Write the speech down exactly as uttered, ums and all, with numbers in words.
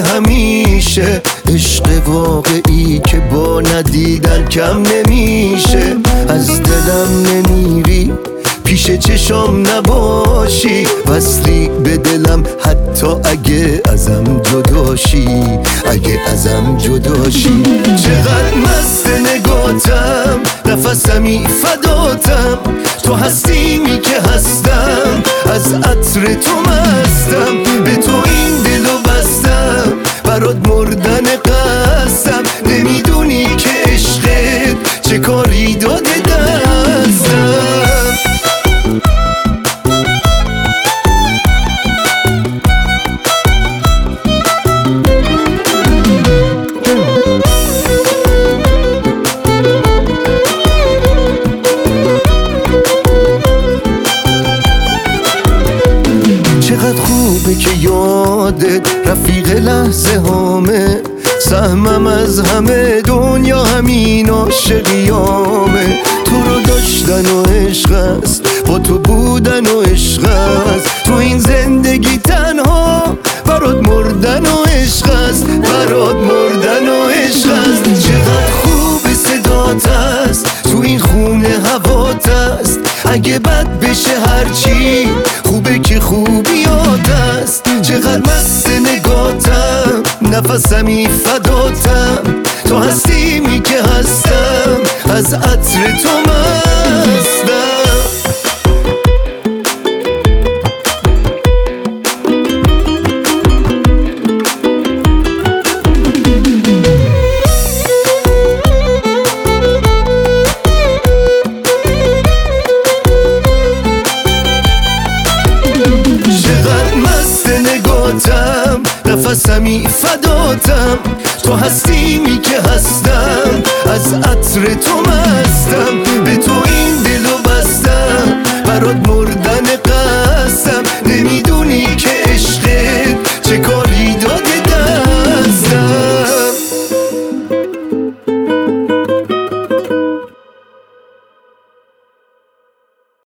همیشه، عشق واقعی که با ندیدن کم نمیشه. از دلم نمیری، پیش چشام نباشی، وصلی به دلم حتی اگه ازم جداشی، اگه ازم جداشی. چقدر مست نگاتم، نفسمی فداتم، تو هستیمی که هستم، از عطر تو مستم، به تو این دلو بستم، برات مردن قصدم، نمیدونی که عشقت چه کاری داده دستم. چقدر خوبه که یادت رفیق لحظه هامه، سهمم از همه دنیا همین عاشقیامه. تو رو داشتن و عشق است، با تو بودن و عشق است، تو این زندگی تنها برات مردن و عشق است، برات مردن و عشق است. چقدر خوب صدات است، تو این خونه هوات است، اگه بد بشه هرچی خوبه که خوبیات است. چقدر مست نگاتم، نفسمی فداتم، تو هستیمی که هستم، از عطر تو مستم. نفسمی فداتم، تو هستیمی که هستم،